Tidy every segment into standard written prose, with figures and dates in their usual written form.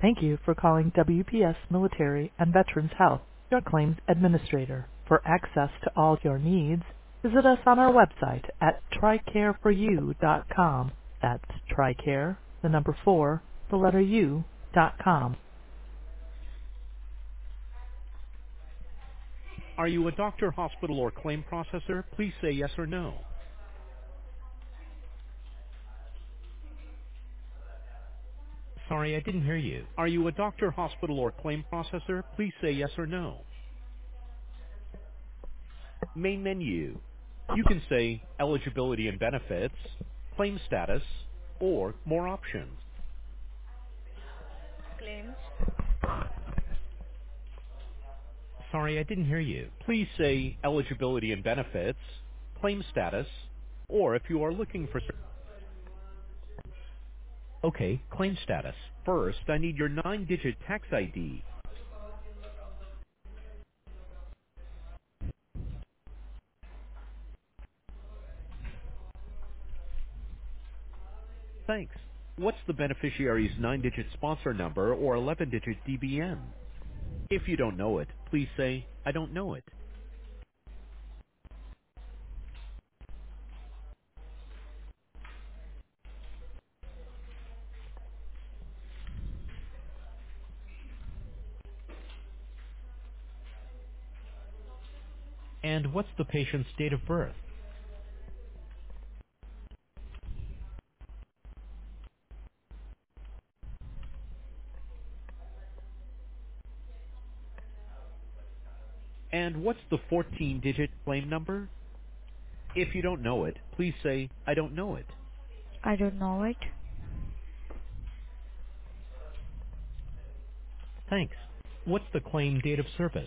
Thank you for calling WPS Military and Veterans Health, your claims administrator. For access to all your needs, visit us on our website at TRICARE4U.com. That's TRICARE, the number 4, the letter U.com. Are you a doctor, hospital, or claim processor? Please say yes or no. Sorry, I didn't hear you. Are you a doctor, hospital, or claim processor? Please say yes or no. Main menu. You can say eligibility and benefits, claim status, or more options. Claims. Sorry, I didn't hear you. Please say eligibility and benefits, claim status, or if you are looking for... Okay, claim status. First, I need your 9-digit tax ID. Thanks. What's the beneficiary's 9-digit sponsor number or 11-digit DBN? If you don't know it, please say, I don't know it. And what's the patient's date of birth? And what's the 14-digit claim number? If you don't know it, please say, I don't know it. I don't know it. Thanks. What's the claim date of service?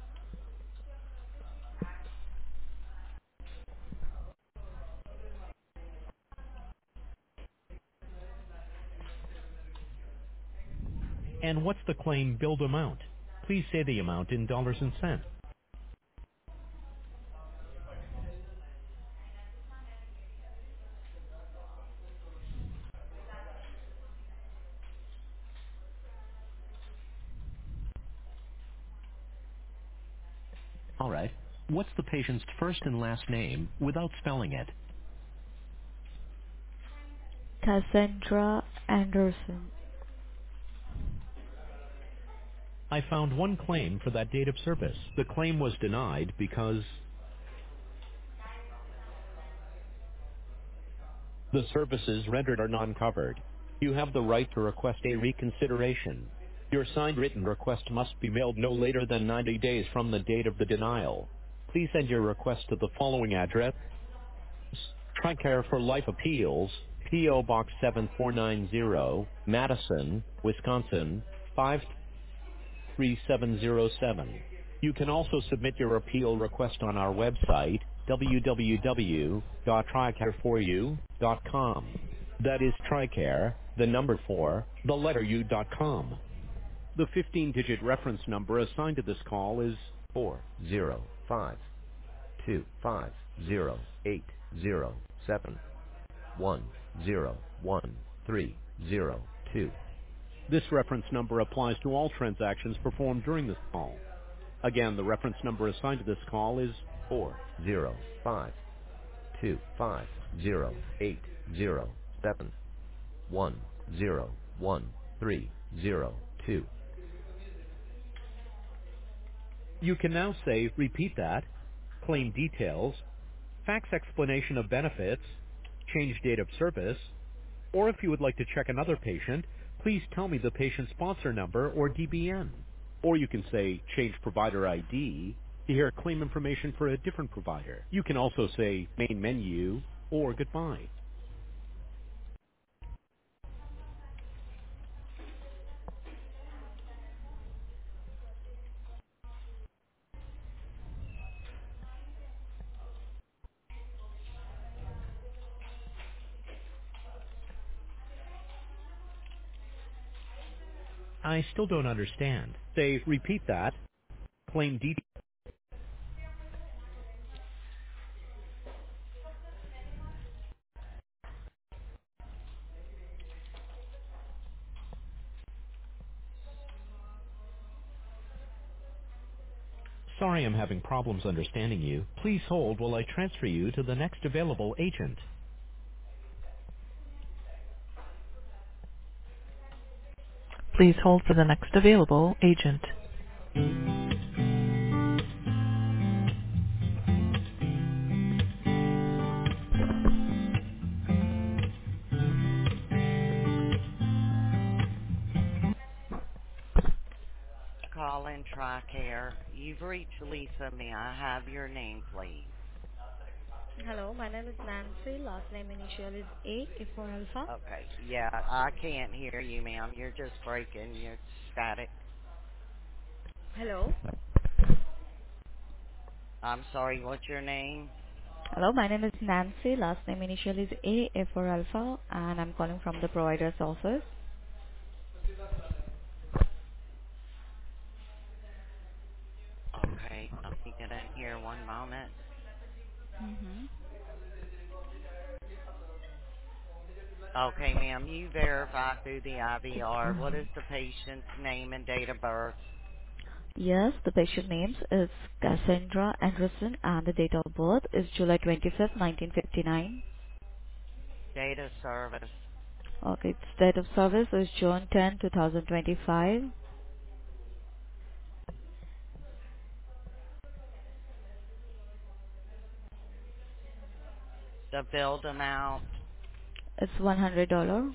And what's the claim billed amount? Please say the amount in dollars and cents. All right. What's the patient's first and last name without spelling it? Cassandra Anderson. I found one claim for that date of service. The claim was denied because the services rendered are non-covered. You have the right to request a reconsideration. Your signed written request must be mailed no later than 90 days from the date of the denial. Please send your request to the following address: TRICARE for Life Appeals, P.O. Box 7490, Madison, Wisconsin, 53707. You can also submit your appeal request on our website, www.tricare4u.com. That is TRICARE, the number 4, the letter U.com. The 15-digit reference number assigned to this call is 405-250-807-101302. This reference number applies to all transactions performed during this call. Again, the reference number assigned to this call is 405-250-807-101302. You can now say, repeat that, claim details, fax explanation of benefits, change date of service, or if you would like to check another patient, please tell me the patient sponsor number or DBN. Or you can say change provider ID to hear claim information for a different provider. You can also say main menu or goodbye. I still don't understand. Say repeat that, claim details. Sorry I'm having problems understanding you. Please hold while I transfer you to the next available agent. Please hold for the next available agent. Call in TRICARE. You've reached Lisa. May I have your name, please? Hello, my name is Nancy. Last name initial is A for Alpha. Okay. Yeah, I can't hear you, ma'am. You're just breaking. You're static. Hello. I'm sorry, what's your name? Hello, my name is Nancy. Last name initial is A for Alpha, and I'm calling from the provider's office. Okay, let me get in here one moment. Mm-hmm. Okay, ma'am, you verify through the IVR. What is the patient's name and date of birth? Yes, the patient name is Cassandra Anderson, and the date of birth is July 25th, 1959. Date of service. Okay, its date of service is June 10, 2025. The billed amount. It's $100.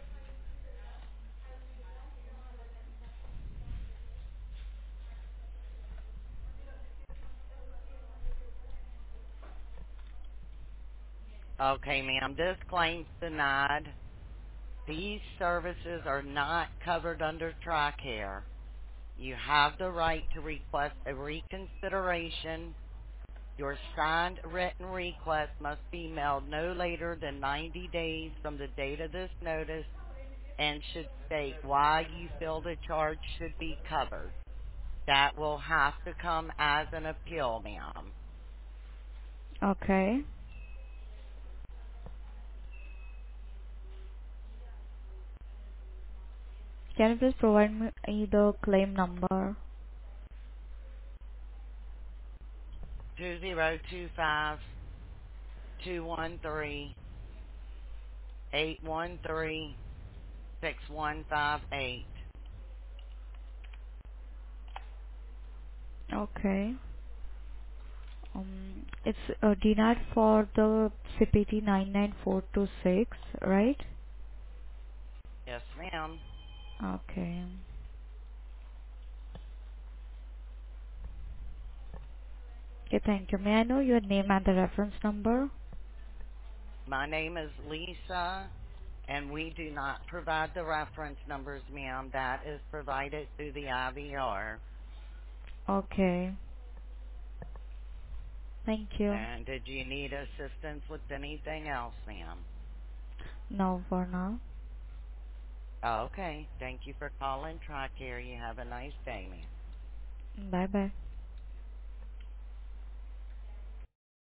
Okay, ma'am, this claim's denied. These services are not covered under TRICARE. You have the right to request a reconsideration. Your signed written request must be mailed no later than 90 days from the date of this notice and should state why you feel the charge should be covered. That will have to come as an appeal, ma'am. Okay. Can you please provide me the claim number? 2025-213-813-6158. Okay. It's denied for the CPT 99426, right? Yes, ma'am. Okay. Okay, thank you. May I know your name and the reference number? My name is Lisa, and we do not provide the reference numbers, ma'am. That is provided through the IVR. Okay. Thank you. And did you need assistance with anything else, ma'am? No, for now. Okay. Thank you for calling TRICARE. You have a nice day, ma'am. Bye bye.